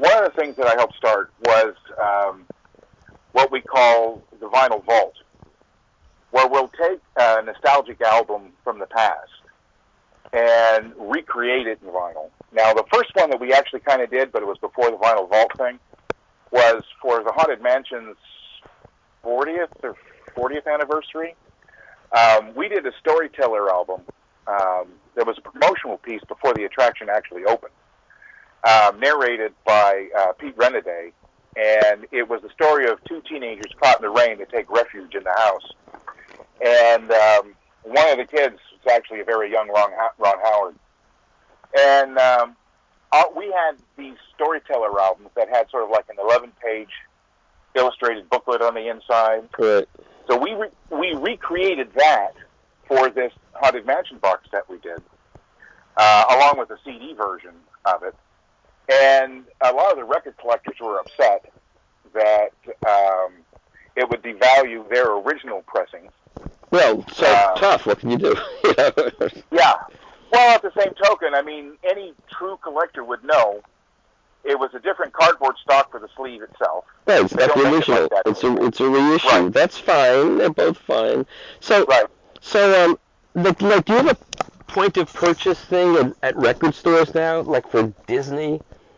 one of the things that I helped start was what we call the Vinyl Vault, where we'll take a nostalgic album from the past and recreate it in vinyl. Now, the first one that we actually kind of did, but it was before the Vinyl Vault thing, was for the Haunted Mansion's 40th or 40th anniversary. We did a Storyteller album. There was a promotional piece before the attraction actually opened, narrated by Pete Renaday, and it was the story of two teenagers caught in the rain that take refuge in the house. And one of the kids was actually a very young Ron Howard. And we had these Storyteller albums that had sort of like an 11-page illustrated booklet on the inside. Right. So we recreated that for this Haunted Mansion box set we did, along with the CD version of it. And a lot of the record collectors were upset that it would devalue their original pressings. Well, so tough. What can you do? Yeah. Well, at the same token, I mean, any true collector would know it was a different cardboard stock for the sleeve itself. Right, it's not the original. It's a reissue. Right. That's fine. They're both fine. So, right. So, do you have a point of purchase thing at record stores now, like for Disney?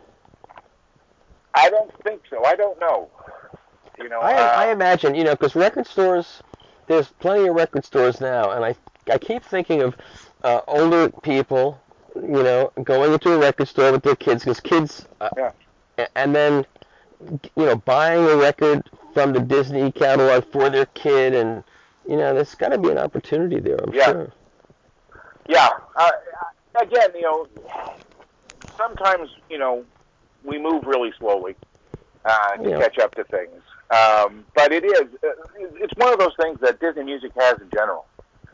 I don't think so. I don't know. You know, I imagine, because record stores, there's plenty of record stores now, and I keep thinking of older people, going into a record store with their kids, because kids, and then, buying a record from the Disney catalog for their kid, and, there's got to be an opportunity there, I'm sure. Yeah. Again, sometimes, we move really slowly to catch up to things. But it's one of those things that Disney Music has in general.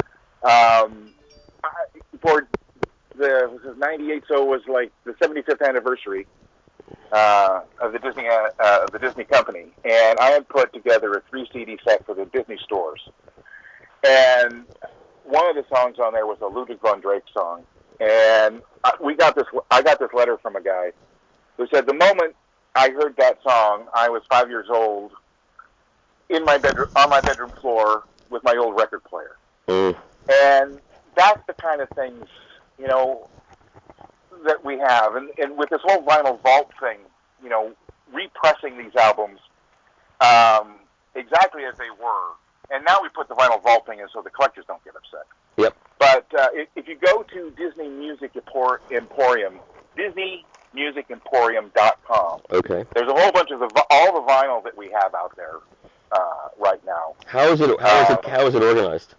For the 98, so it was like the 75th anniversary of the Disney company, and I had put together a 3-CD set for the Disney stores. And one of the songs on there was a Ludwig von Drake song, and I got this letter from a guy who said, the moment I heard that song, I was 5 years old, in my bedroom, on my bedroom floor with my old record player. And that's the kind of things, that we have. And with this whole Vinyl Vault thing, repressing these albums exactly as they were. And now we put the Vinyl Vault thing in so the collectors don't get upset. Yep. But if you go to Disney Music Emporium, DisneyMusicEmporium.com. Okay. There's a whole bunch of all the vinyl that we have out there right now. How is it organized?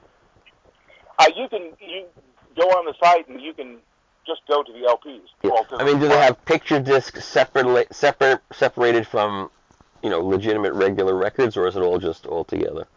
You go on the site and you can just go to the LPs. Yeah. Do they have picture discs separated from, legitimate regular records, or is it all just all together?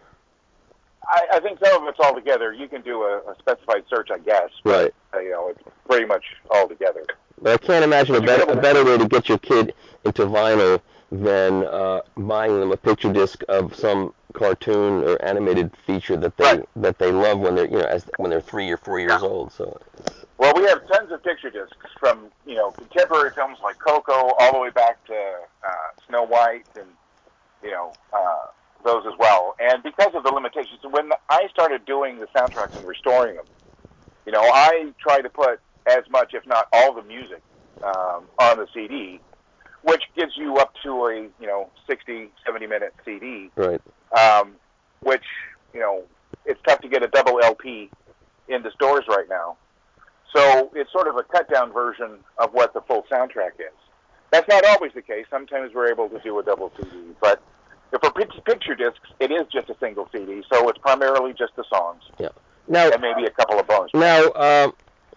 I think some of it's all together. You can do a specified search, I guess. Right. But, it's pretty much all together. But I can't imagine a better way to get your kid into vinyl than buying them a picture disc of some cartoon or animated feature that they love when they're when they're 3 or 4 years old. So. Well, we have tons of picture discs from contemporary films like Coco all the way back to Snow White and those as well. And because of the limitations, when I started doing the soundtracks and restoring them, I try to put as much, if not all, the music on the CD, which gives you up to a 60, 70-minute CD. Right. Which it's tough to get a double LP in the stores right now. So it's sort of a cut-down version of what the full soundtrack is. That's not always the case. Sometimes we're able to do a double CD, but for picture discs, it is just a single CD, so it's primarily just the songs. Yeah. Now, and maybe a couple of bonus. Now,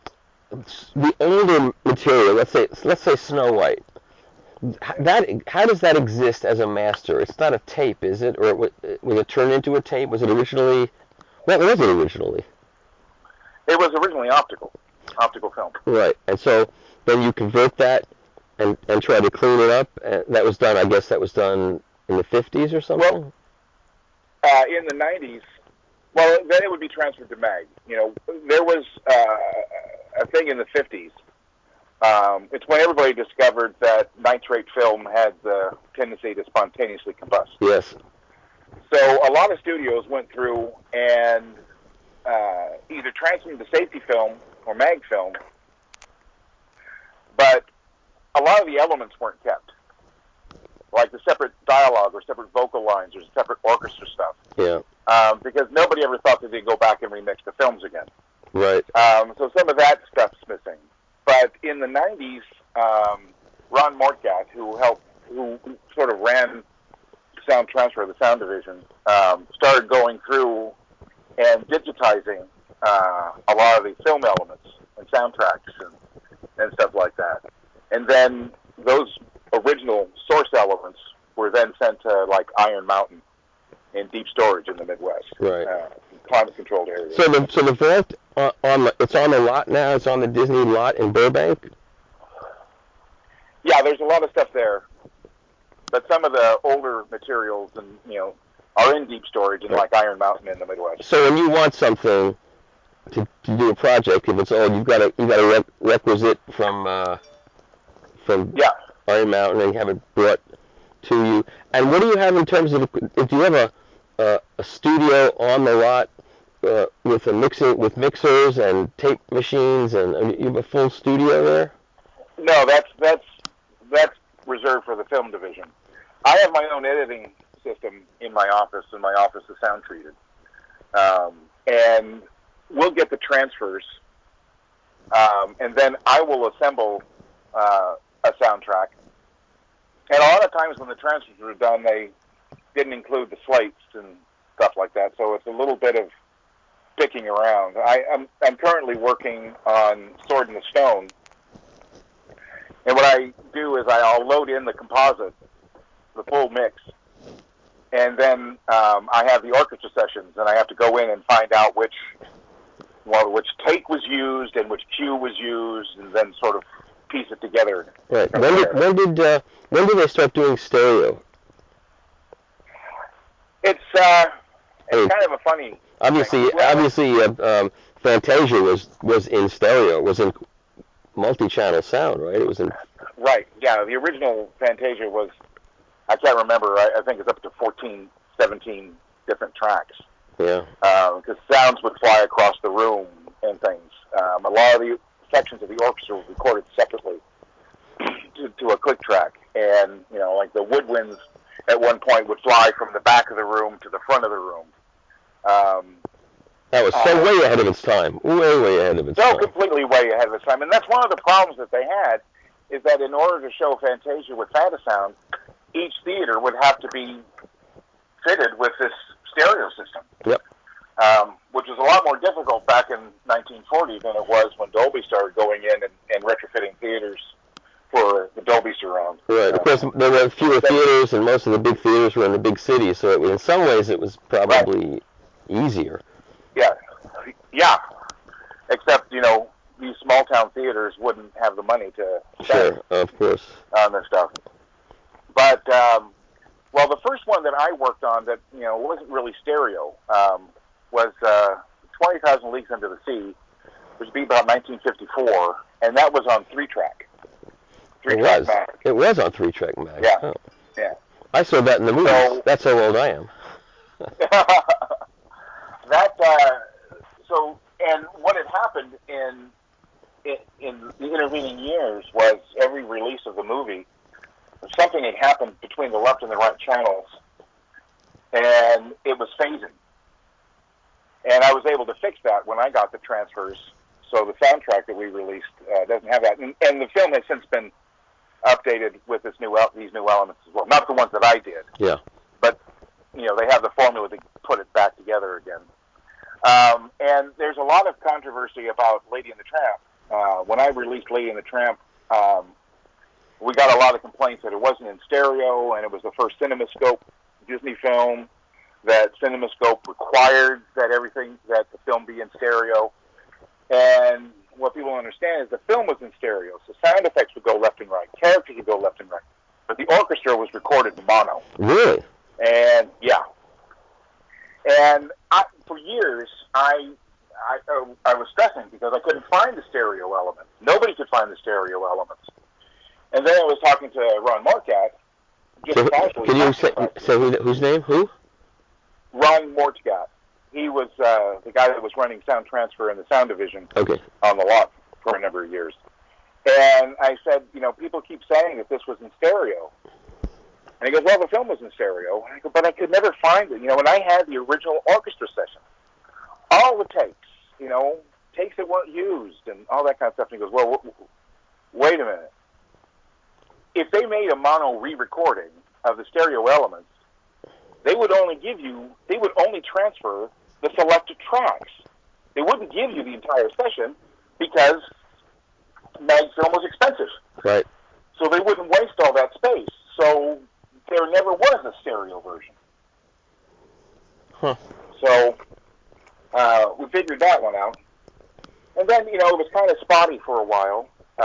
the older material, let's say Snow White, how does that exist as a master? It's not a tape, is it? Or was it turned into a tape? Was it originally? What was it originally? It was originally optical film. Right, and so then you convert that and try to clean it up. And that was done. I guess that was done in the 50s or something. Well, in the 90s. Well, then it would be transferred to mag. There was a thing in the 50s It's when everybody discovered that nitrate film had the tendency to spontaneously combust. Yes. So a lot of studios went through and either transferred to safety film or mag film, but a lot of the elements weren't kept, like the separate dialogue or separate vocal lines or separate orchestra stuff. Yeah. Because nobody ever thought that they'd go back and remix the films again. Right. So some of that stuff's missing. But in the 90s, Ron Mortgat, who sort of ran sound transfer, the sound division, started going through and digitizing a lot of the film elements and soundtracks and stuff like that. And then those original source elements were then sent to like Iron Mountain in deep storage in the Midwest, right? Climate-controlled areas. So the vault it's on the lot now. It's on the Disney lot in Burbank. Yeah, there's a lot of stuff there, but some of the older materials are in deep storage in like Iron Mountain in the Midwest. So when you want something to do a project, if it's old, you got a requisite from Iron Mountain, and you have it brought to you. And what do you have in terms of? Do you have a studio on the lot with mixers and tape machines, and you have a full studio there? No, that's reserved for the film division. I have my own editing system in my office, and my office is sound treated. And we'll get the transfers, and then I will assemble a soundtrack. And a lot of times when the transfers were done, they didn't include the slates and stuff like that, so it's a little bit of picking around. I'm currently working on Sword in the Stone, and what I do is I'll load in the composite, the full mix, and then I have the orchestra sessions, and I have to go in and find out which take was used and which cue was used, and then sort of piece it together. Right. When did they start doing stereo? It's kind of a funny. Obviously, Fantasia was in stereo. Was in multi-channel sound, right? It was in. Right. Yeah. The original Fantasia was. I can't remember. I think it's up to 14, 17 different tracks. Yeah. Because sounds would fly across the room and things. A lot of the sections of the orchestra were recorded separately to a click track, and like the woodwinds at one point would fly from the back of the room to the front of the room. That was so way ahead of its time. Way ahead of its time. So completely way ahead of its time. And that's one of the problems that they had, is that in order to show Fantasia with Fantasound, each theater would have to be fitted with this stereo system. Yep. Which was a lot more difficult back in 1940 than it was when Dolby started going in and retrofitting theaters for the Dolby Surround. Right. Of course, there were fewer theaters, and most of the big theaters were in the big cities, so in some ways it was probably easier. Yeah. Except, these small town theaters wouldn't have the money to spend of course, on this stuff. But, the first one that I worked on that, wasn't really stereo, was 20,000 Leagues Under the Sea, which would be about 1954, and that was on 3-track. Mag. It was on 3-track mag. Yeah. Oh. Yeah. I saw that in the movies. So, that's how old I am. And what had happened in the intervening years was every release of the movie, something had happened between the left and the right channels, and it was phasing. And I was able to fix that when I got the transfers, so the soundtrack that we released doesn't have that. And the film has since been updated with these new elements as well. Not the ones that I did. Yeah. But, they have the formula to put it back together again. And there's a lot of controversy about Lady and the Tramp. When I released Lady and the Tramp, we got a lot of complaints that it wasn't in stereo, and it was the first CinemaScope Disney film, that CinemaScope required that the film be in stereo. And what people don't understand is the film was in stereo, so sound effects would go left and right, characters would go left and right, but the orchestra was recorded in mono. Really? And yeah. And for years, I I was stressing because I couldn't find the stereo elements. Nobody could find the stereo elements. And then I was talking to Ron Mortgat, just casually. Can you say whose name? Who? Ron Mortgat. He was the guy that was running sound transfer in the sound division on the lot for a number of years. And I said, people keep saying that this was in stereo. And he goes, well, the film was in stereo. And I go, but I could never find it. When I had the original orchestra session, all the takes, takes that weren't used and all that kind of stuff. And he goes, well, wait a minute. If they made a mono re-recording of the stereo elements, they would only transfer the selected tracks. They wouldn't give you the entire session because mag film was expensive. Right. So they wouldn't waste all that space. So there never was a stereo version. Huh. So we figured that one out. And then, it was kind of spotty for a while.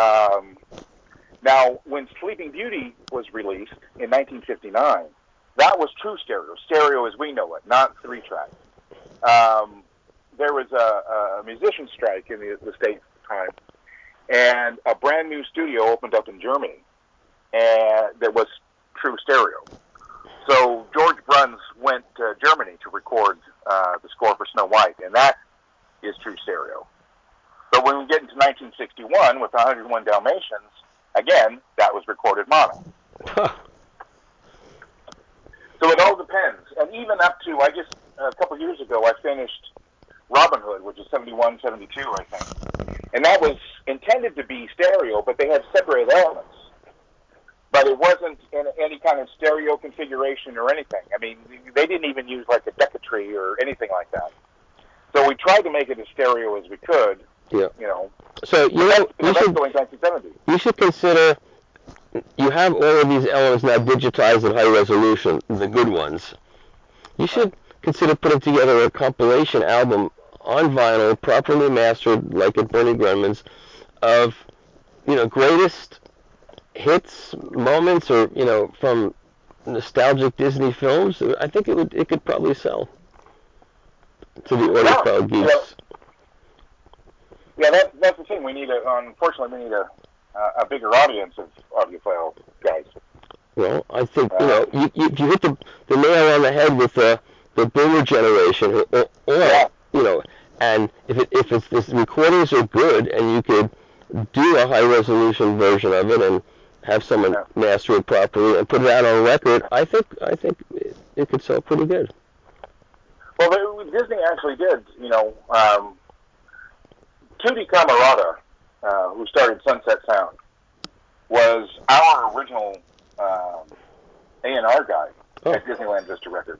Now, when Sleeping Beauty was released in 1959, that was true stereo as we know it, not 3-track. There was a musician strike in the States at the time, and a brand new studio opened up in Germany, and that was true stereo. So George Bruns went to Germany to record the score for Snow White, and that is true stereo. But when we get into 1961 with 101 Dalmatians, again, that was recorded mono. So it all depends. And even up to, a couple of years ago, I finished Robin Hood, which is 71, 72, I think. And that was intended to be stereo, but they had separated elements. But it wasn't in any kind of stereo configuration or anything. I mean, they didn't even use like a Decatree or anything like that. So we tried to make it as stereo as we could. Yeah. So you should consider. You have all of these elements now digitized at high resolution, the good ones. You should consider putting together a compilation album on vinyl, properly mastered, like at Bernie Grundman's, of greatest hits, moments, or from nostalgic Disney films. I think it could probably sell to the audiophile geeks. Yeah, that's the thing. Unfortunately, we need a bigger audience of audiophile guys. Well, I think you hit the nail on the head with the boomer generation, and if the recordings are good and you could do a high resolution version of it and have someone master it properly and put it out on a record, I think it could sell pretty good. Well, Disney actually did. Tootie Camarada, who started Sunset Sound, was our original A&R guy at Disneyland Vista Records.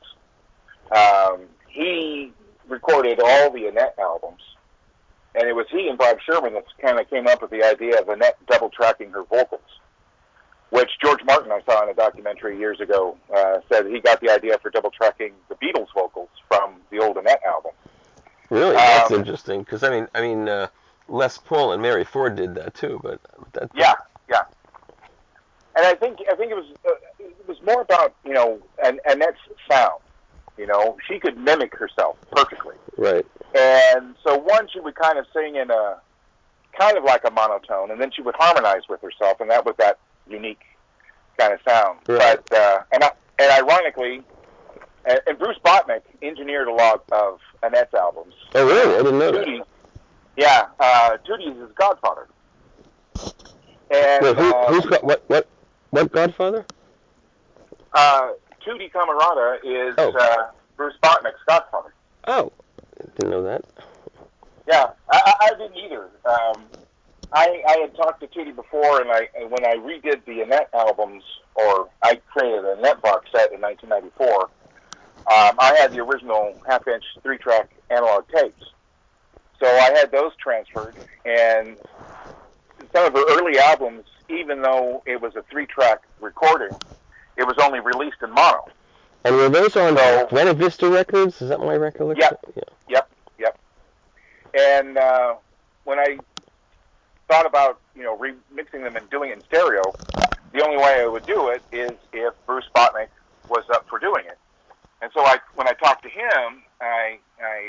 He recorded all the Annette albums, and it was he and Bob Sherman that kind of came up with the idea of Annette double-tracking her vocals, which George Martin, I saw in a documentary years ago, said he got the idea for double-tracking the Beatles' vocals from the old Annette album. Really, that's interesting. Because I mean, Les Paul and Mary Ford did that too. But yeah. And I think it was more about Annette's sound. She could mimic herself perfectly. Right. And so she would kind of sing in a kind of like a monotone, and then she would harmonize with herself, and that was that unique kind of sound. Right. But and ironically. And Bruce Botnick engineered a lot of Annette's albums. Oh, really? I didn't know that. Yeah, Tootie is his godfather. And wait, what godfather? Tootie Camarada is Bruce Botnick's godfather. Oh, didn't know that. Yeah, I didn't either. I had talked to Tootie before, and when I redid the Annette albums, or I created an Annette box set in 1994. I had the original half-inch 3-track analog tapes. So I had those transferred, and some of her early albums, even though it was a 3-track recording, it was only released in mono. And were those on Buena Vista Records? Is that my recollection? Yep. And when I thought about, remixing them and doing it in stereo, the only way I would do it is if Bruce Botnick was up for doing it. And so when I talked to him, I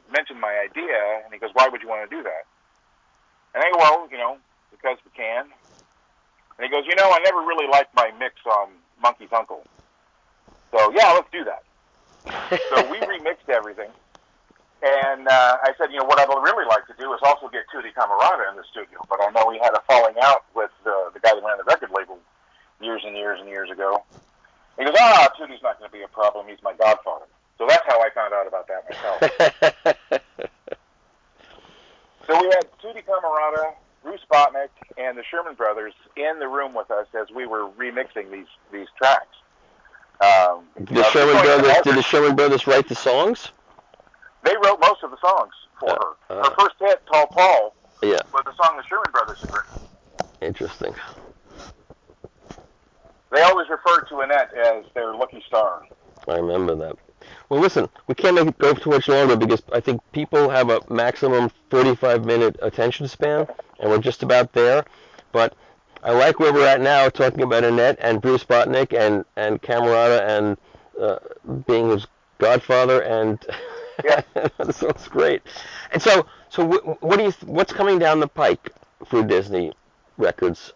mentioned my idea, and he goes, "Why would you want to do that?" And I go, "Well, because we can." And he goes, "I never really liked my mix on Monkey's Uncle. So, yeah, let's do that." So we remixed everything. And I said, what I'd really like to do is also get Tutti Camarata in the studio. But I know he had a falling out with the guy that ran the record label years and years and years ago. He goes, Tutti's not going to be a problem. He's my godfather. So that's how I found out about that myself. So we had Tutti Camarata, Bruce Botnick, and the Sherman Brothers in the room with us as we were remixing these tracks. Did the Sherman Brothers write the songs? They wrote most of the songs for her. Her first hit, Tall Paul, was a song the Sherman Brothers had written. Interesting. They always referred to Annette as their lucky star. I remember that. Well, listen, we can't make it go too much longer because I think people have a maximum 45-minute attention span, and we're just about there. But I like where we're at now, talking about Annette and Bruce Botnick and Camarata and being his godfather, and that sounds great. And so what's coming down the pike for Disney Records?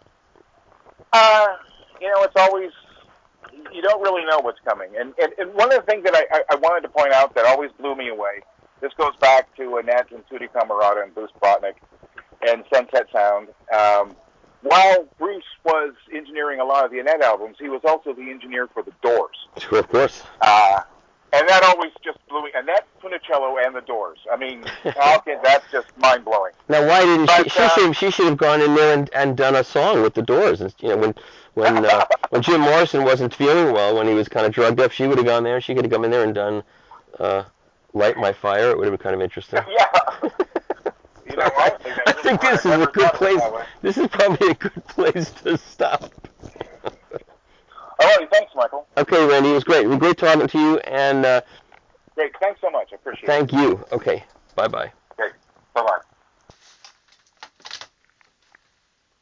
It's always, you don't really know what's coming. And one of the things that I wanted to point out that always blew me away, this goes back to Annette and Tutti Camarata and Bruce Botnick and Sunset Sound. While Bruce was engineering a lot of the Annette albums, he was also the engineer for the Doors. Sure, of course. And that always just blew me. Annette Funicello and the Doors. I mean, that's just mind-blowing. Now, why didn't she should have gone in there and done a song with the Doors. And, when Jim Morrison wasn't feeling well, when he was kind of drugged up, she would have gone there. She could have come in there and done Light My Fire. It would have been kind of interesting. Yeah. I think this is a good place. This is probably a good place to stop. All right, thanks, Michael. Okay, Randy, it was great. It was great talking to you, and great. Thanks so much. I appreciate it. Thank you. Okay, bye-bye. Okay, bye-bye.